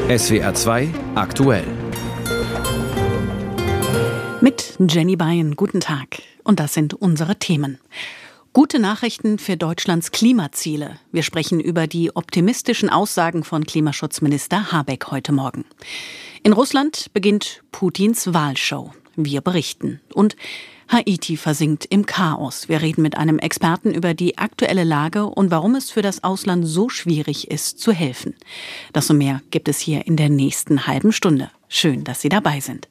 SWR 2 aktuell. Mit Jenny Beyen, guten Tag. Und das sind unsere Themen. Gute Nachrichten für Deutschlands Klimaziele. Wir sprechen über die optimistischen Aussagen von Klimaschutzminister Habeck heute Morgen. In Russland beginnt Putins Wahlshow. Wir berichten. Und Haiti versinkt im Chaos. Wir reden mit einem Experten über die aktuelle Lage und warum es für das Ausland so schwierig ist, zu helfen. Das und mehr gibt es hier in der nächsten halben Stunde. Schön, dass Sie dabei sind.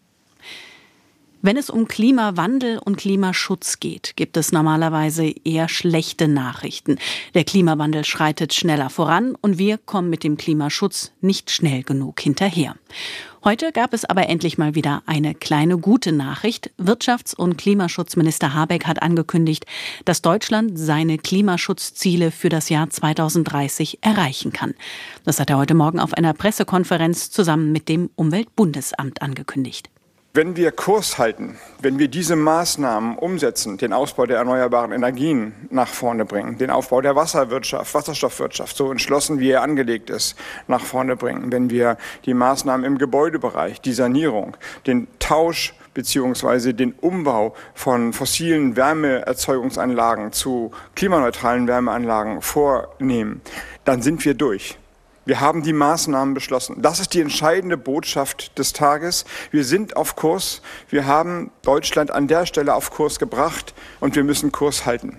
Wenn es um Klimawandel und Klimaschutz geht, gibt es normalerweise eher schlechte Nachrichten. Der Klimawandel schreitet schneller voran und wir kommen mit dem Klimaschutz nicht schnell genug hinterher. Heute gab es aber endlich mal wieder eine kleine gute Nachricht. Wirtschafts- und Klimaschutzminister Habeck hat angekündigt, dass Deutschland seine Klimaschutzziele für das Jahr 2030 erreichen kann. Das hat er heute Morgen auf einer Pressekonferenz zusammen mit dem Umweltbundesamt angekündigt. Wenn wir Kurs halten, wenn wir diese Maßnahmen umsetzen, den Ausbau der erneuerbaren Energien nach vorne bringen, den Aufbau der Wasserwirtschaft, Wasserstoffwirtschaft, so entschlossen wie er angelegt ist, nach vorne bringen, wenn wir die Maßnahmen im Gebäudebereich, die Sanierung, den Tausch bzw. den Umbau von fossilen Wärmeerzeugungsanlagen zu klimaneutralen Wärmeanlagen vornehmen, dann sind wir durch. Wir haben die Maßnahmen beschlossen. Das ist die entscheidende Botschaft des Tages. Wir sind auf Kurs. Wir haben Deutschland an der Stelle auf Kurs gebracht und wir müssen Kurs halten.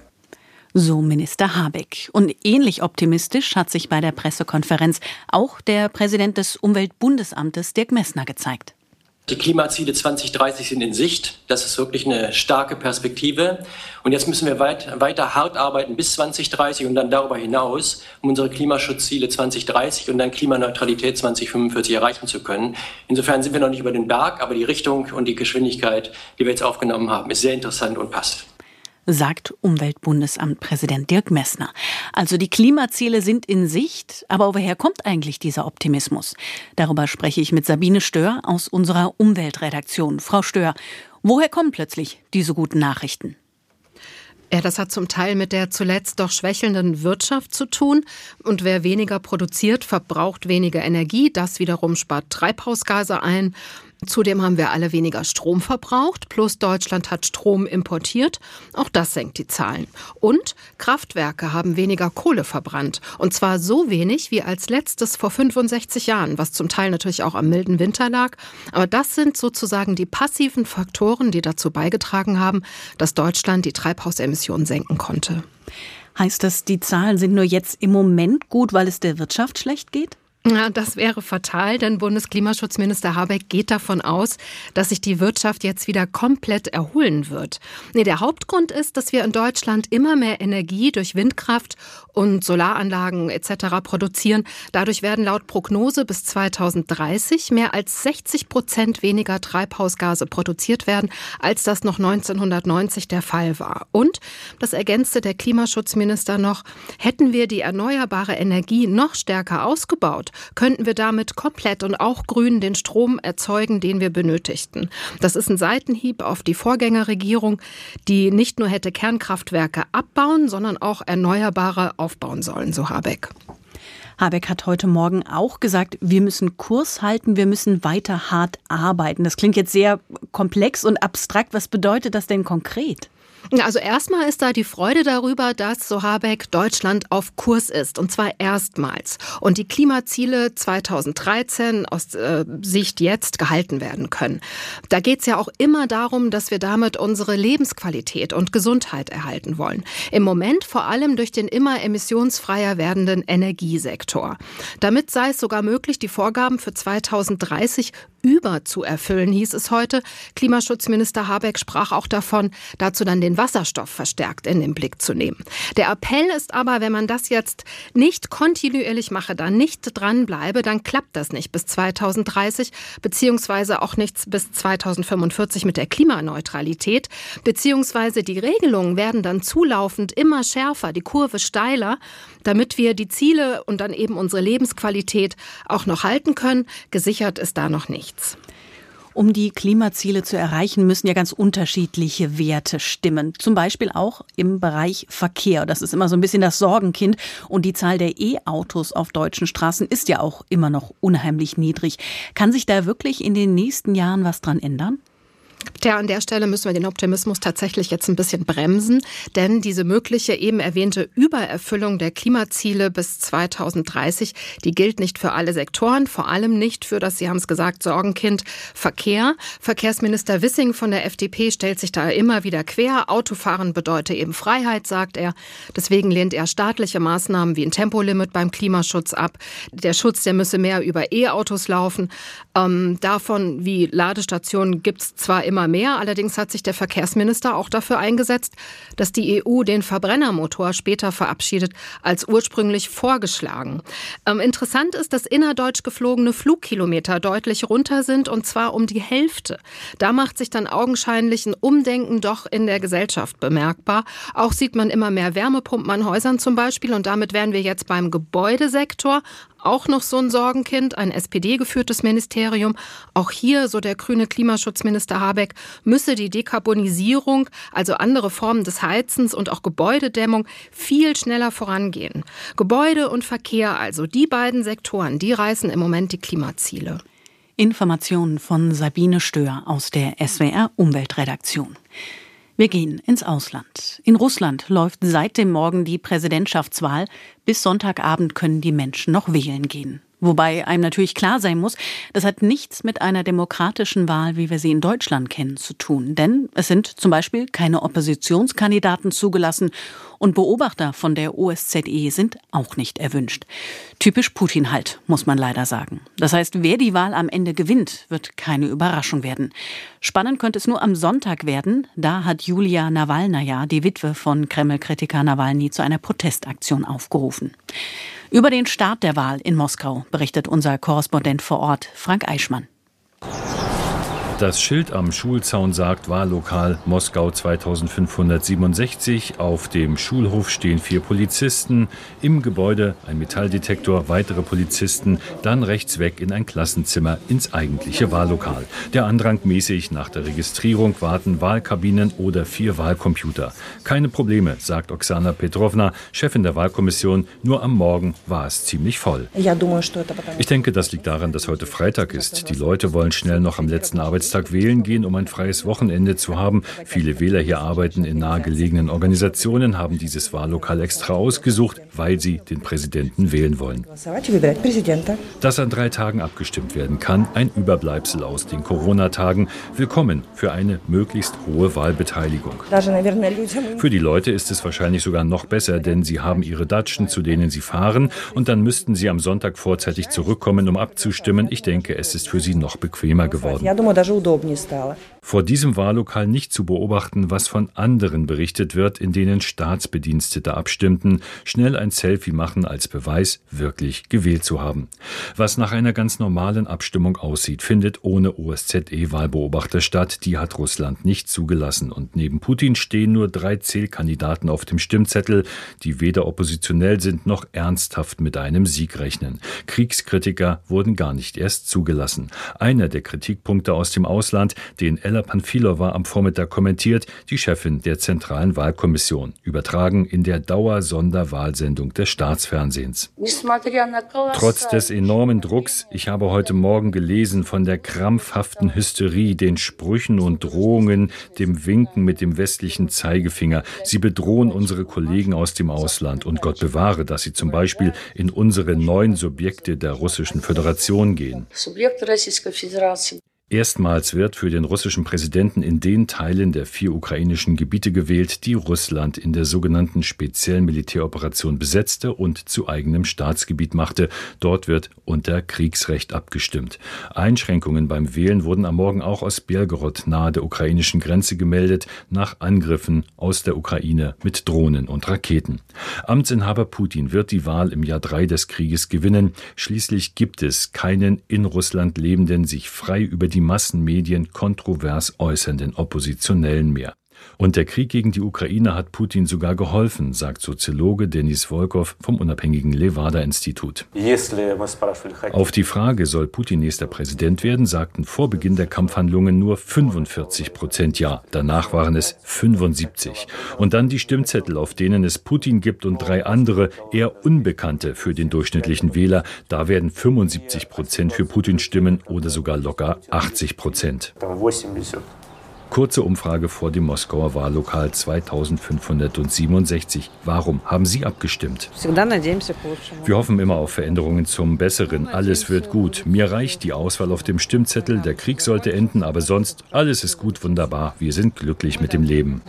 So Minister Habeck. Und ähnlich optimistisch hat sich bei der Pressekonferenz auch der Präsident des Umweltbundesamtes, Dirk Messner, gezeigt. Die Klimaziele 2030 sind in Sicht. Das ist wirklich eine starke Perspektive. Und jetzt müssen wir weiter hart arbeiten bis 2030 und dann darüber hinaus, um unsere Klimaschutzziele 2030 und dann Klimaneutralität 2045 erreichen zu können. Insofern sind wir noch nicht über den Berg, aber die Richtung und die Geschwindigkeit, die wir jetzt aufgenommen haben, ist sehr interessant und passt. Sagt Umweltbundesamtpräsident Dirk Messner. Also die Klimaziele sind in Sicht, aber woher kommt eigentlich dieser Optimismus? Darüber spreche ich mit Sabine Stör aus unserer Umweltredaktion. Frau Stör, woher kommen plötzlich diese guten Nachrichten? Ja, das hat zum Teil mit der zuletzt doch schwächelnden Wirtschaft zu tun. Und wer weniger produziert, verbraucht weniger Energie. Das wiederum spart Treibhausgase ein. Zudem haben wir alle weniger Strom verbraucht, plus Deutschland hat Strom importiert. Auch das senkt die Zahlen. Und Kraftwerke haben weniger Kohle verbrannt. Und zwar so wenig wie als letztes vor 65 Jahren, was zum Teil natürlich auch am milden Winter lag. Aber das sind sozusagen die passiven Faktoren, die dazu beigetragen haben, dass Deutschland die Treibhausemissionen senken konnte. Heißt das, die Zahlen sind nur jetzt im Moment gut, weil es der Wirtschaft schlecht geht? Ja, das wäre fatal, denn Bundesklimaschutzminister Habeck geht davon aus, dass sich die Wirtschaft jetzt wieder komplett erholen wird. Nee, der Hauptgrund ist, dass wir in Deutschland immer mehr Energie durch Windkraft und Solaranlagen etc. produzieren. Dadurch werden laut Prognose bis 2030 mehr als 60% weniger Treibhausgase produziert werden, als das noch 1990 der Fall war. Und, das ergänzte der Klimaschutzminister noch, hätten wir die erneuerbare Energie noch stärker ausgebaut, könnten wir damit komplett und auch grün den Strom erzeugen, den wir benötigten. Das ist ein Seitenhieb auf die Vorgängerregierung, die nicht nur hätte Kernkraftwerke abbauen, sondern auch erneuerbare aufbauen sollen, so Habeck. Habeck hat heute Morgen auch gesagt, wir müssen Kurs halten, wir müssen weiter hart arbeiten. Das klingt jetzt sehr komplex und abstrakt. Was bedeutet das denn konkret? Also erstmal ist da die Freude darüber, dass, so Habeck, Deutschland auf Kurs ist. Und zwar erstmals. Und die Klimaziele 2013 aus Sicht jetzt gehalten werden können. Da geht es ja auch immer darum, dass wir damit unsere Lebensqualität und Gesundheit erhalten wollen. Im Moment vor allem durch den immer emissionsfreier werdenden Energiesektor. Damit sei es sogar möglich, die Vorgaben für 2030 überzuerfüllen, hieß es heute. Klimaschutzminister Habeck sprach auch davon, dazu dann den Wasserstoff verstärkt in den Blick zu nehmen. Der Appell ist aber, wenn man das jetzt nicht kontinuierlich mache, da nicht dranbleibe, dann klappt das nicht bis 2030, beziehungsweise auch nicht bis 2045 mit der Klimaneutralität, beziehungsweise die Regelungen werden dann zulaufend immer schärfer, die Kurve steiler, damit wir die Ziele und dann eben unsere Lebensqualität auch noch halten können. Gesichert ist da noch nichts. Um die Klimaziele zu erreichen, müssen ja ganz unterschiedliche Werte stimmen. Zum Beispiel auch im Bereich Verkehr. Das ist immer so ein bisschen das Sorgenkind. Und die Zahl der E-Autos auf deutschen Straßen ist ja auch immer noch unheimlich niedrig. Kann sich da wirklich in den nächsten Jahren was dran ändern? Tja, an der Stelle müssen wir den Optimismus tatsächlich jetzt ein bisschen bremsen, denn diese mögliche eben erwähnte Übererfüllung der Klimaziele bis 2030, die gilt nicht für alle Sektoren, vor allem nicht für das, Sie haben es gesagt, Sorgenkind Verkehr. Verkehrsminister Wissing von der FDP stellt sich da immer wieder quer. Autofahren bedeutet eben Freiheit, sagt er. Deswegen lehnt er staatliche Maßnahmen wie ein Tempolimit beim Klimaschutz ab. Der Schutz, der müsse mehr über E-Autos laufen. Davon wie Ladestationen gibt es zwar immer mehr, allerdings hat sich der Verkehrsminister auch dafür eingesetzt, dass die EU den Verbrennermotor später verabschiedet als ursprünglich vorgeschlagen. Interessant ist, dass innerdeutsch geflogene Flugkilometer deutlich runter sind, und zwar um die Hälfte. Da macht sich dann augenscheinlich ein Umdenken doch in der Gesellschaft bemerkbar. Auch sieht man immer mehr Wärmepumpen an Häusern zum Beispiel, und damit wären wir jetzt beim Gebäudesektor. Auch noch so ein Sorgenkind, ein SPD-geführtes Ministerium. Auch hier, so der grüne Klimaschutzminister Habeck, müsse die Dekarbonisierung, also andere Formen des Heizens und auch Gebäudedämmung, viel schneller vorangehen. Gebäude und Verkehr, also die beiden Sektoren, die reißen im Moment die Klimaziele. Informationen von Sabine Stör aus der SWR Umweltredaktion. Wir gehen ins Ausland. In Russland läuft seit dem Morgen die Präsidentschaftswahl. Bis Sonntagabend können die Menschen noch wählen gehen. Wobei einem natürlich klar sein muss, das hat nichts mit einer demokratischen Wahl, wie wir sie in Deutschland kennen, zu tun. Denn es sind zum Beispiel keine Oppositionskandidaten zugelassen und Beobachter von der OSZE sind auch nicht erwünscht. Typisch Putin halt, muss man leider sagen. Das heißt, wer die Wahl am Ende gewinnt, wird keine Überraschung werden. Spannend könnte es nur am Sonntag werden. Da hat Julia Nawalnaja, die Witwe von Kreml-Kritiker Nawalny, zu einer Protestaktion aufgerufen. Über den Start der Wahl in Moskau berichtet unser Korrespondent vor Ort, Frank Eichmann. Das Schild am Schulzaun sagt Wahllokal Moskau 2567. Auf dem Schulhof stehen 4 Polizisten. Im Gebäude ein Metalldetektor, weitere Polizisten. Dann rechts weg in ein Klassenzimmer ins eigentliche Wahllokal. Der Andrang mäßig. Nach der Registrierung warten Wahlkabinen oder 4 Wahlcomputer. Keine Probleme, sagt Oksana Petrovna, Chefin der Wahlkommission. Nur am Morgen war es ziemlich voll. Ich denke, das liegt daran, dass heute Freitag ist. Die Leute wollen schnell noch am letzten Arbeitstag wählen gehen, um ein freies Wochenende zu haben. Viele Wähler hier arbeiten in nahegelegenen Organisationen, haben dieses Wahllokal extra ausgesucht, weil sie den Präsidenten wählen wollen. Dass an 3 Tagen abgestimmt werden kann, ein Überbleibsel aus den Corona-Tagen. Willkommen für eine möglichst hohe Wahlbeteiligung. Für die Leute ist es wahrscheinlich sogar noch besser, denn sie haben ihre Datschen, zu denen sie fahren, und dann müssten sie am Sonntag vorzeitig zurückkommen, um abzustimmen. Ich denke, es ist für sie noch bequemer geworden. Vor diesem Wahllokal nicht zu beobachten, was von anderen berichtet wird, in denen Staatsbedienstete abstimmten, schnell ein Selfie machen als Beweis, wirklich gewählt zu haben. Was nach einer ganz normalen Abstimmung aussieht, findet ohne OSZE-Wahlbeobachter statt. Die hat Russland nicht zugelassen. Und neben Putin stehen nur 3 Zählkandidaten auf dem Stimmzettel, die weder oppositionell sind noch ernsthaft mit einem Sieg rechnen. Kriegskritiker wurden gar nicht erst zugelassen. Einer der Kritikpunkte aus dem Ausland, den Ella Panfilova am Vormittag kommentiert, die Chefin der Zentralen Wahlkommission, übertragen in der Dauersonderwahlsendung des Staatsfernsehens. Trotz des enormen Drucks, ich habe heute Morgen gelesen von der krampfhaften Hysterie, den Sprüchen und Drohungen, dem Winken mit dem westlichen Zeigefinger. Sie bedrohen unsere Kollegen aus dem Ausland und Gott bewahre, dass sie zum Beispiel in unsere neuen Subjekte der Russischen Föderation gehen. Erstmals wird für den russischen Präsidenten in den Teilen der 4 ukrainischen Gebiete gewählt, die Russland in der sogenannten speziellen Militäroperation besetzte und zu eigenem Staatsgebiet machte. Dort wird unter Kriegsrecht abgestimmt. Einschränkungen beim Wählen wurden am Morgen auch aus Belgorod nahe der ukrainischen Grenze gemeldet, nach Angriffen aus der Ukraine mit Drohnen und Raketen. Amtsinhaber Putin wird die Wahl im Jahr 3 des Krieges gewinnen. Schließlich gibt es keinen in Russland lebenden, sich frei über die Massenmedien kontrovers äußernden Oppositionellen mehr. Und der Krieg gegen die Ukraine hat Putin sogar geholfen, sagt Soziologe Denis Volkov vom unabhängigen Levada-Institut. Auf die Frage, soll Putin nächster Präsident werden, sagten vor Beginn der Kampfhandlungen nur 45% Ja. Danach waren es 75%. Und dann die Stimmzettel, auf denen es Putin gibt und 3 andere, eher Unbekannte für den durchschnittlichen Wähler. Da werden 75% für Putin stimmen oder sogar locker 80%. Kurze Umfrage vor dem Moskauer Wahllokal 2567. Warum haben Sie abgestimmt? Wir hoffen immer auf Veränderungen zum Besseren. Alles wird gut. Mir reicht die Auswahl auf dem Stimmzettel. Der Krieg sollte enden, aber sonst, alles ist gut, wunderbar. Wir sind glücklich mit dem Leben.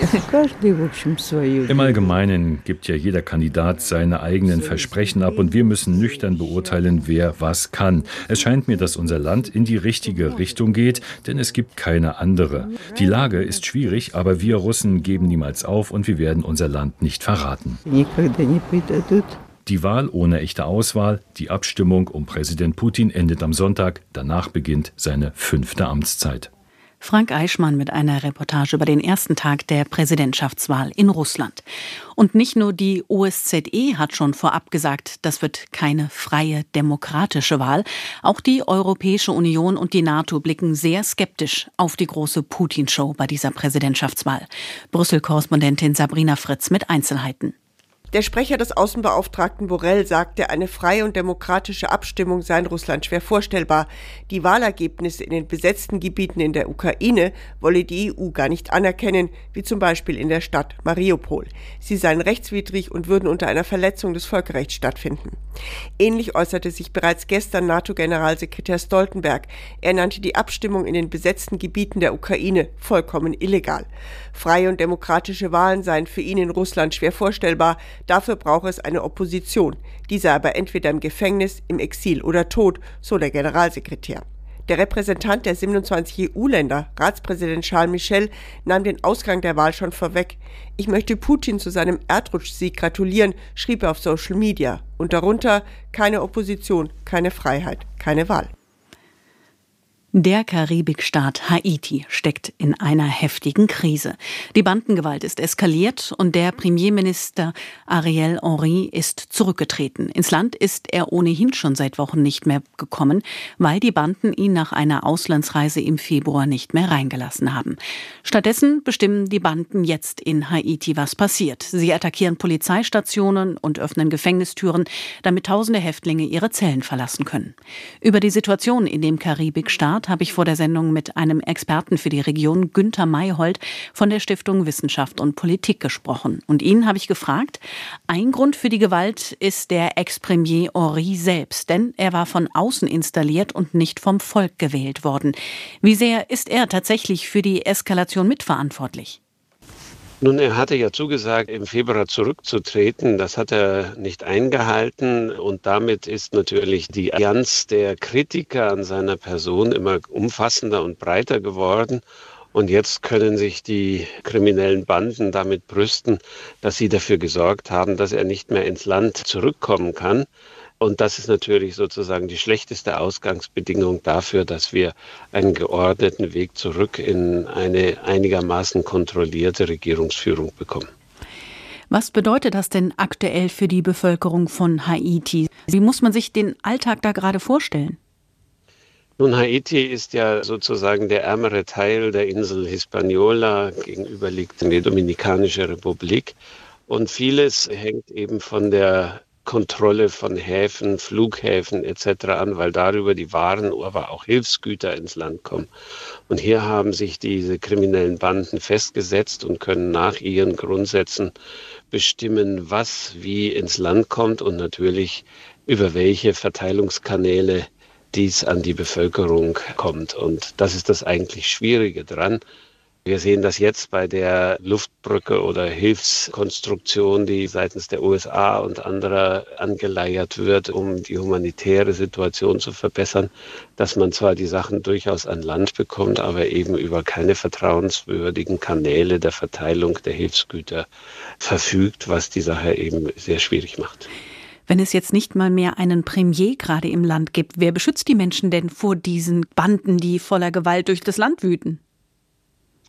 Im Allgemeinen gibt ja jeder Kandidat seine eigenen Versprechen ab und wir müssen nüchtern beurteilen, wer was kann. Es scheint mir, dass unser Land in die richtige Richtung geht, denn es gibt keine andere. Die Lage ist schwierig, aber wir Russen geben niemals auf und wir werden unser Land nicht verraten. Die Wahl ohne echte Auswahl, die Abstimmung um Präsident Putin endet am Sonntag. Danach beginnt seine 5. Amtszeit. Frank Eichmann mit einer Reportage über den ersten Tag der Präsidentschaftswahl in Russland. Und nicht nur die OSZE hat schon vorab gesagt, das wird keine freie, demokratische Wahl. Auch die Europäische Union und die NATO blicken sehr skeptisch auf die große Putin-Show bei dieser Präsidentschaftswahl. Brüssel-Korrespondentin Sabrina Fritz mit Einzelheiten. Der Sprecher des Außenbeauftragten Borrell sagte, eine freie und demokratische Abstimmung sei in Russland schwer vorstellbar. Die Wahlergebnisse in den besetzten Gebieten in der Ukraine wolle die EU gar nicht anerkennen, wie zum Beispiel in der Stadt Mariupol. Sie seien rechtswidrig und würden unter einer Verletzung des Völkerrechts stattfinden. Ähnlich äußerte sich bereits gestern NATO-Generalsekretär Stoltenberg. Er nannte die Abstimmung in den besetzten Gebieten der Ukraine vollkommen illegal. Freie und demokratische Wahlen seien für ihn in Russland schwer vorstellbar. Dafür brauche es eine Opposition. Die sei aber entweder im Gefängnis, im Exil oder tot, so der Generalsekretär. Der Repräsentant der 27 EU-Länder, Ratspräsident Charles Michel, nahm den Ausgang der Wahl schon vorweg. Ich möchte Putin zu seinem Erdrutschsieg gratulieren, schrieb er auf Social Media. Und darunter keine Opposition, keine Freiheit, keine Wahl. Der Karibikstaat Haiti steckt in einer heftigen Krise. Die Bandengewalt ist eskaliert und der Premierminister Ariel Henry ist zurückgetreten. Ins Land ist er ohnehin schon seit Wochen nicht mehr gekommen, weil die Banden ihn nach einer Auslandsreise im Februar nicht mehr reingelassen haben. Stattdessen bestimmen die Banden jetzt in Haiti, was passiert. Sie attackieren Polizeistationen und öffnen Gefängnistüren, damit tausende Häftlinge ihre Zellen verlassen können. Über die Situation in dem Karibikstaat habe ich vor der Sendung mit einem Experten für die Region, Günther Mayhold, von der Stiftung Wissenschaft und Politik gesprochen. Und ihn habe ich gefragt, ein Grund für die Gewalt ist der Ex-Premier Henry selbst, denn er war von außen installiert und nicht vom Volk gewählt worden. Wie sehr ist er tatsächlich für die Eskalation mitverantwortlich? Nun, er hatte ja zugesagt, im Februar zurückzutreten. Das hat er nicht eingehalten und damit ist natürlich die Allianz der Kritiker an seiner Person immer umfassender und breiter geworden. Und jetzt können sich die kriminellen Banden damit brüsten, dass sie dafür gesorgt haben, dass er nicht mehr ins Land zurückkommen kann. Und das ist natürlich sozusagen die schlechteste Ausgangsbedingung dafür, dass wir einen geordneten Weg zurück in eine einigermaßen kontrollierte Regierungsführung bekommen. Was bedeutet das denn aktuell für die Bevölkerung von Haiti? Wie muss man sich den Alltag da gerade vorstellen? Nun, Haiti ist ja sozusagen der ärmere Teil der Insel Hispaniola. Gegenüber liegt die Dominikanische Republik. Und vieles hängt eben von der Kontrolle von Häfen, Flughäfen etc. an, weil darüber die Waren, aber auch Hilfsgüter ins Land kommen. Und hier haben sich diese kriminellen Banden festgesetzt und können nach ihren Grundsätzen bestimmen, was wie ins Land kommt und natürlich über welche Verteilungskanäle dies an die Bevölkerung kommt. Und das ist das eigentlich Schwierige dran. Wir sehen das jetzt bei der Luftbrücke oder Hilfskonstruktion, die seitens der USA und anderer angeleiert wird, um die humanitäre Situation zu verbessern, dass man zwar die Sachen durchaus an Land bekommt, aber eben über keine vertrauenswürdigen Kanäle der Verteilung der Hilfsgüter verfügt, was die Sache eben sehr schwierig macht. Wenn es jetzt nicht mal mehr einen Premier gerade im Land gibt, wer beschützt die Menschen denn vor diesen Banden, die voller Gewalt durch das Land wüten?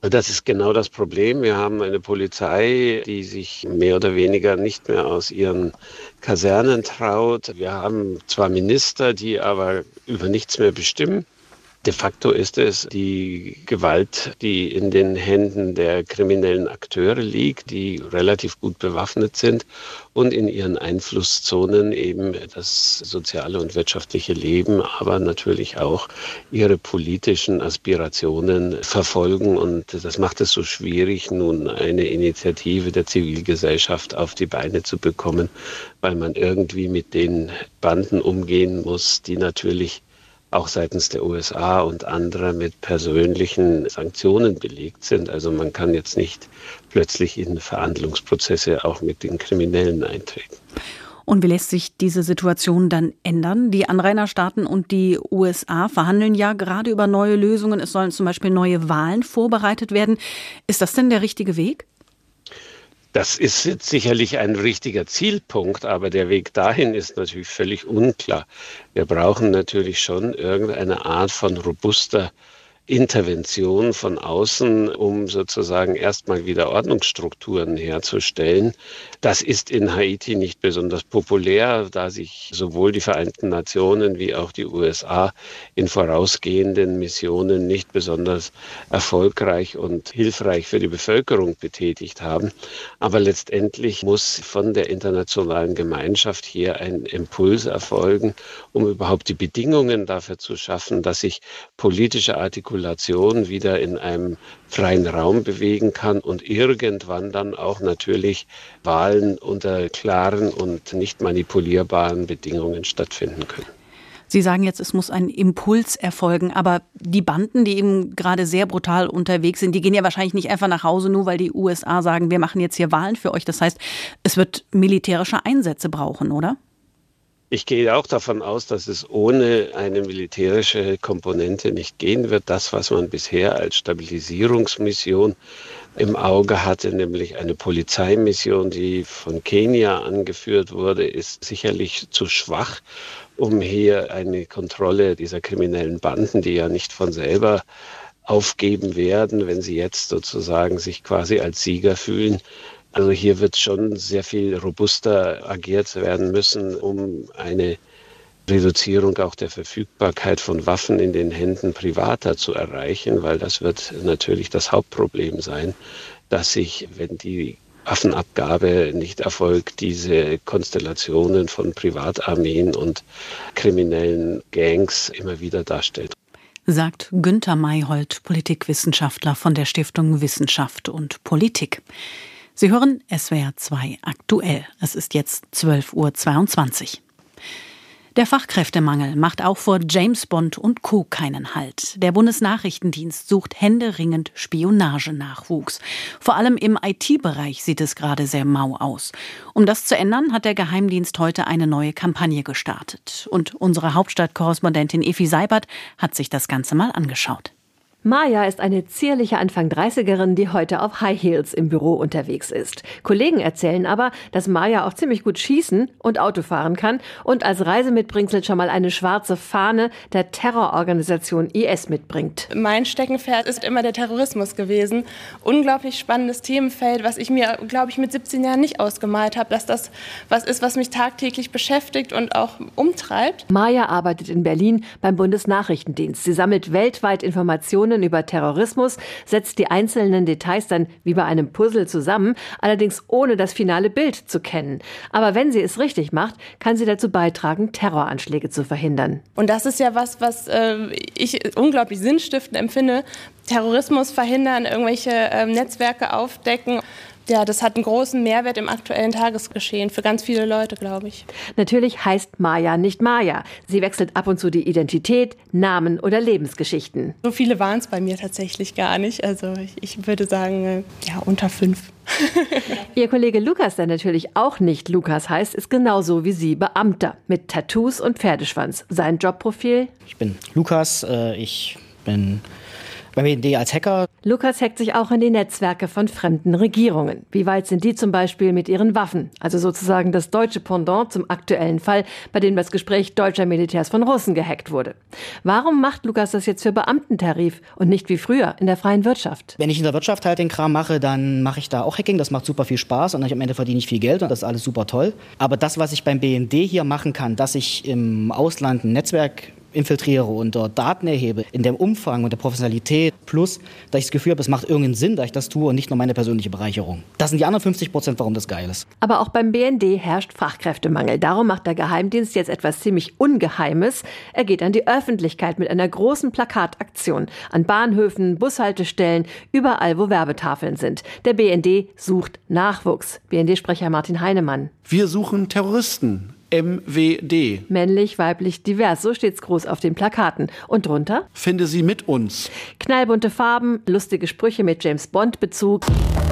Das ist genau das Problem. Wir haben eine Polizei, die sich mehr oder weniger nicht mehr aus ihren Kasernen traut. Wir haben zwar Minister, die aber über nichts mehr bestimmen. De facto ist es die Gewalt, die in den Händen der kriminellen Akteure liegt, die relativ gut bewaffnet sind und in ihren Einflusszonen eben das soziale und wirtschaftliche Leben, aber natürlich auch ihre politischen Aspirationen verfolgen. Und das macht es so schwierig, nun eine Initiative der Zivilgesellschaft auf die Beine zu bekommen, weil man irgendwie mit den Banden umgehen muss, die natürlich auch seitens der USA und anderer mit persönlichen Sanktionen belegt sind. Also man kann jetzt nicht plötzlich in Verhandlungsprozesse auch mit den Kriminellen eintreten. Und wie lässt sich diese Situation dann ändern? Die Anrainerstaaten und die USA verhandeln ja gerade über neue Lösungen. Es sollen zum Beispiel neue Wahlen vorbereitet werden. Ist das denn der richtige Weg? Das ist jetzt sicherlich ein richtiger Zielpunkt, aber der Weg dahin ist natürlich völlig unklar. Wir brauchen natürlich schon irgendeine Art von robuster Intervention von außen, um sozusagen erstmal wieder Ordnungsstrukturen herzustellen. Das ist in Haiti nicht besonders populär, da sich sowohl die Vereinten Nationen wie auch die USA in vorausgehenden Missionen nicht besonders erfolgreich und hilfreich für die Bevölkerung betätigt haben. Aber letztendlich muss von der internationalen Gemeinschaft hier ein Impuls erfolgen, um überhaupt die Bedingungen dafür zu schaffen, dass sich politische Artikulation wieder in einem freien Raum bewegen kann und irgendwann dann auch natürlich Wahlen unter klaren und nicht manipulierbaren Bedingungen stattfinden können. Sie sagen jetzt, es muss ein Impuls erfolgen, aber die Banden, die eben gerade sehr brutal unterwegs sind, die gehen ja wahrscheinlich nicht einfach nach Hause, nur weil die USA sagen, wir machen jetzt hier Wahlen für euch. Das heißt, es wird militärische Einsätze brauchen, oder? Ich gehe auch davon aus, dass es ohne eine militärische Komponente nicht gehen wird. Das, was man bisher als Stabilisierungsmission im Auge hatte, nämlich eine Polizeimission, die von Kenia angeführt wurde, ist sicherlich zu schwach, um hier eine Kontrolle dieser kriminellen Banden, die ja nicht von selber aufgeben werden, wenn sie jetzt sozusagen sich quasi als Sieger fühlen. Also hier wird schon sehr viel robuster agiert werden müssen, um eine Reduzierung auch der Verfügbarkeit von Waffen in den Händen Privater zu erreichen, weil das wird natürlich das Hauptproblem sein, dass sich, wenn die Waffenabgabe nicht erfolgt, diese Konstellationen von Privatarmeen und kriminellen Gangs immer wieder darstellt. Sagt Günther Mayhold, Politikwissenschaftler von der Stiftung Wissenschaft und Politik. Sie hören SWR 2 aktuell. Es ist jetzt 12:22 Uhr. Der Fachkräftemangel macht auch vor James Bond und Co. keinen Halt. Der Bundesnachrichtendienst sucht händeringend Spionagenachwuchs. Vor allem im IT-Bereich sieht es gerade sehr mau aus. Um das zu ändern, hat der Geheimdienst heute eine neue Kampagne gestartet. Und unsere Hauptstadtkorrespondentin Effi Seibert hat sich das Ganze mal angeschaut. Maja ist eine zierliche Anfang-30erin, die heute auf High Heels im Büro unterwegs ist. Kollegen erzählen aber, dass Maja auch ziemlich gut schießen und Auto fahren kann und als Reisemitbringsel schon mal eine schwarze Fahne der Terrororganisation IS mitbringt. Mein Steckenpferd ist immer der Terrorismus gewesen. Unglaublich spannendes Themenfeld, was ich mir, glaube ich, mit 17 Jahren nicht ausgemalt habe, dass das was ist, was mich tagtäglich beschäftigt und auch umtreibt. Maja arbeitet in Berlin beim Bundesnachrichtendienst. Sie sammelt weltweit Informationen über Terrorismus, setzt die einzelnen Details dann wie bei einem Puzzle zusammen, allerdings ohne das finale Bild zu kennen. Aber wenn sie es richtig macht, kann sie dazu beitragen, Terroranschläge zu verhindern. Und das ist ja was ich unglaublich sinnstiftend empfinde. Terrorismus verhindern, irgendwelche Netzwerke aufdecken. Ja, das hat einen großen Mehrwert im aktuellen Tagesgeschehen für ganz viele Leute, glaube ich. Natürlich heißt Maja nicht Maja. Sie wechselt ab und zu die Identität, Namen oder Lebensgeschichten. So viele waren es bei mir tatsächlich gar nicht. Also ich würde sagen, ja, unter 5. Ihr Kollege Lukas, der natürlich auch nicht Lukas heißt, ist genauso wie sie Beamter mit Tattoos und Pferdeschwanz. Sein Jobprofil? Ich bin Lukas, ich bin Beim BND als Hacker. Lukas hackt sich auch in die Netzwerke von fremden Regierungen. Wie weit sind die zum Beispiel mit ihren Waffen? Also sozusagen das deutsche Pendant zum aktuellen Fall, bei dem das Gespräch deutscher Militärs von Russen gehackt wurde. Warum macht Lukas das jetzt für Beamtentarif und nicht wie früher in der freien Wirtschaft? Wenn ich in der Wirtschaft halt den Kram mache, dann mache ich da auch Hacking. Das macht super viel Spaß und am Ende verdiene ich viel Geld und das ist alles super toll. Aber das, was ich beim BND hier machen kann, dass ich im Ausland ein Netzwerk infiltriere und dort Daten erhebe, in dem Umfang und der Professionalität, plus, dass ich das Gefühl habe, es macht irgendeinen Sinn, dass ich das tue und nicht nur meine persönliche Bereicherung. Das sind die anderen 50%, warum das geil ist. Aber auch beim BND herrscht Fachkräftemangel. Darum macht der Geheimdienst jetzt etwas ziemlich Ungeheimes. Er geht an die Öffentlichkeit mit einer großen Plakataktion. An Bahnhöfen, Bushaltestellen, überall, wo Werbetafeln sind. Der BND sucht Nachwuchs. BND-Sprecher Martin Heinemann. Wir suchen Terroristen. MWD. Männlich, weiblich, divers, so steht's groß auf den Plakaten. Und drunter? Finde sie mit uns. Knallbunte Farben, lustige Sprüche mit James-Bond-Bezug.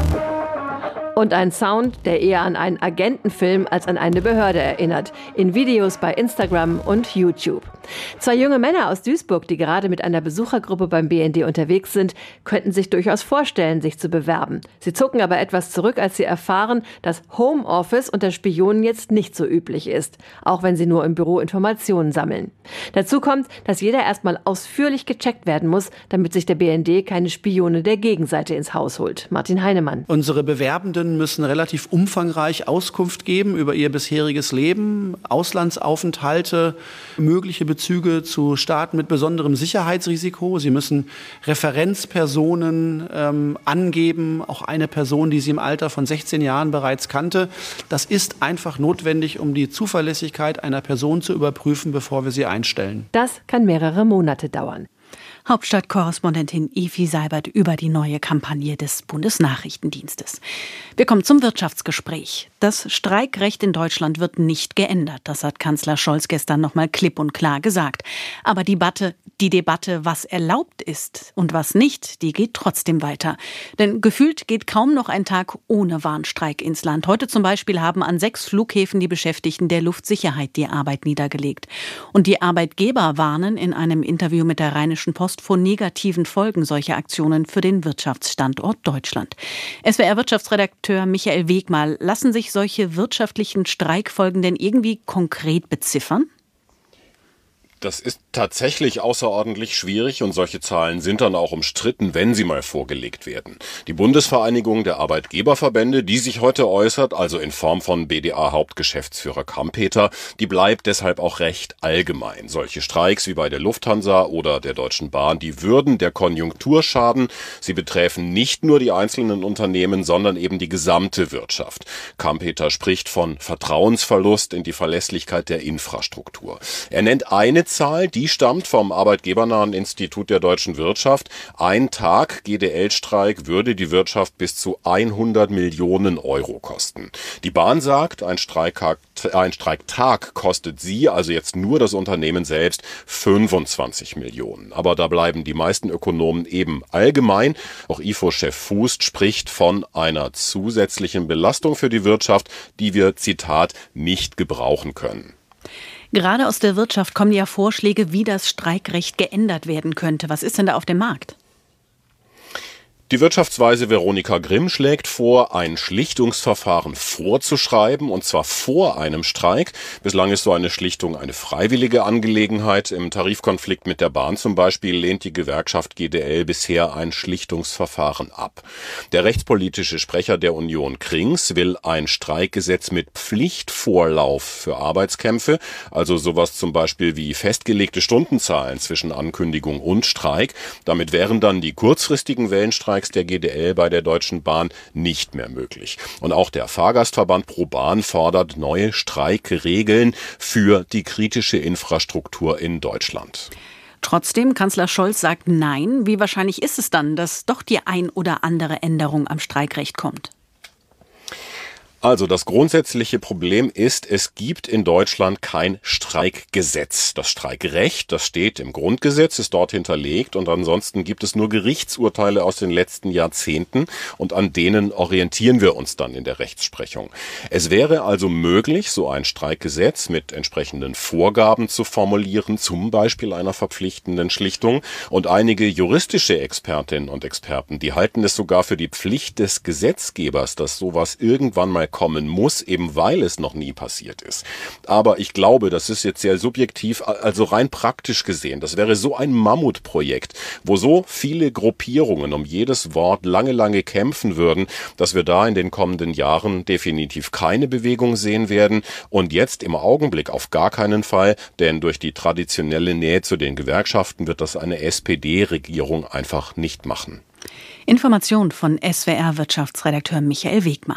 Und ein Sound, der eher an einen Agentenfilm als an eine Behörde erinnert. In Videos bei Instagram und YouTube. 2 junge Männer aus Duisburg, die gerade mit einer Besuchergruppe beim BND unterwegs sind, könnten sich durchaus vorstellen, sich zu bewerben. Sie zucken aber etwas zurück, als sie erfahren, dass Homeoffice unter Spionen jetzt nicht so üblich ist. Auch wenn sie nur im Büro Informationen sammeln. Dazu kommt, dass jeder erstmal ausführlich gecheckt werden muss, damit sich der BND keine Spione der Gegenseite ins Haus holt. Martin Heinemann. Unsere Bewerbenden müssen relativ umfangreich Auskunft geben über ihr bisheriges Leben, Auslandsaufenthalte, mögliche Bezüge zu Staaten mit besonderem Sicherheitsrisiko. Sie müssen Referenzpersonen angeben, auch eine Person, die sie im Alter von 16 Jahren bereits kannte. Das ist einfach notwendig, um die Zuverlässigkeit einer Person zu überprüfen, bevor wir sie einstellen. Das kann mehrere Monate dauern. Hauptstadtkorrespondentin Evi Seibert über die neue Kampagne des Bundesnachrichtendienstes. Wir kommen zum Wirtschaftsgespräch. Das Streikrecht in Deutschland wird nicht geändert. Das hat Kanzler Scholz gestern nochmal klipp und klar gesagt. Aber die Debatte, was erlaubt ist und was nicht, die geht trotzdem weiter. Denn gefühlt geht kaum noch ein Tag ohne Warnstreik ins Land. Heute zum Beispiel haben an 6 Flughäfen die Beschäftigten der Luftsicherheit die Arbeit niedergelegt. Und die Arbeitgeber warnen in einem Interview mit der Rheinischen Post vor negativen Folgen solcher Aktionen für den Wirtschaftsstandort Deutschland. SWR-Wirtschaftsredakteur Michael Wegmal, lassen sich solche wirtschaftlichen Streikfolgen denn irgendwie konkret beziffern? Das ist tatsächlich außerordentlich schwierig und solche Zahlen sind dann auch umstritten, wenn sie mal vorgelegt werden. Die Bundesvereinigung der Arbeitgeberverbände, die sich heute äußert, also in Form von BDA-Hauptgeschäftsführer Kampeter, die bleibt deshalb auch recht allgemein. Solche Streiks wie bei der Lufthansa oder der Deutschen Bahn, die würden der Konjunktur schaden. Sie betreffen nicht nur die einzelnen Unternehmen, sondern eben die gesamte Wirtschaft. Kampeter spricht von Vertrauensverlust in die Verlässlichkeit der Infrastruktur. Er nennt eine Zahl, die stammt vom Arbeitgebernahen Institut der deutschen Wirtschaft. Ein Tag GDL-Streik würde die Wirtschaft bis zu 100 Millionen Euro kosten. Die Bahn sagt, ein Streiktag kostet sie, also jetzt nur das Unternehmen selbst, 25 Millionen. Aber da bleiben die meisten Ökonomen eben allgemein. Auch IFO-Chef Fußt spricht von einer zusätzlichen Belastung für die Wirtschaft, die wir, Zitat, nicht gebrauchen können. Gerade aus der Wirtschaft kommen ja Vorschläge, wie das Streikrecht geändert werden könnte. Was ist denn da auf dem Markt? Die Wirtschaftsweise Veronika Grimm schlägt vor, ein Schlichtungsverfahren vorzuschreiben, und zwar vor einem Streik. Bislang ist so eine Schlichtung eine freiwillige Angelegenheit. Im Tarifkonflikt mit der Bahn zum Beispiel lehnt die Gewerkschaft GDL bisher ein Schlichtungsverfahren ab. Der rechtspolitische Sprecher der Union Krings will ein Streikgesetz mit Pflichtvorlauf für Arbeitskämpfe, also sowas zum Beispiel wie festgelegte Stundenzahlen zwischen Ankündigung und Streik. Damit wären dann die kurzfristigen Wellenstreiks der GDL bei der Deutschen Bahn nicht mehr möglich. Und auch der Fahrgastverband ProBahn fordert neue Streikregeln für die kritische Infrastruktur in Deutschland. Trotzdem, Kanzler Scholz sagt Nein. Wie wahrscheinlich ist es dann, dass doch die ein oder andere Änderung am Streikrecht kommt? Also das grundsätzliche Problem ist, es gibt in Deutschland kein Streikgesetz. Das Streikrecht, das steht im Grundgesetz, ist dort hinterlegt und ansonsten gibt es nur Gerichtsurteile aus den letzten Jahrzehnten und an denen orientieren wir uns dann in der Rechtsprechung. Es wäre also möglich, so ein Streikgesetz mit entsprechenden Vorgaben zu formulieren, zum Beispiel einer verpflichtenden Schlichtung. Und einige juristische Expertinnen und Experten, die halten es sogar für die Pflicht des Gesetzgebers, dass sowas irgendwann mal kommen muss, eben weil es noch nie passiert ist. Aber ich glaube, das ist jetzt sehr subjektiv, also rein praktisch gesehen, das wäre so ein Mammutprojekt, wo so viele Gruppierungen um jedes Wort lange kämpfen würden, dass wir da in den kommenden Jahren definitiv keine Bewegung sehen werden und jetzt im Augenblick auf gar keinen Fall, denn durch die traditionelle Nähe zu den Gewerkschaften wird das eine SPD-Regierung einfach nicht machen. Information von SWR-Wirtschaftsredakteur Michael Wegmann.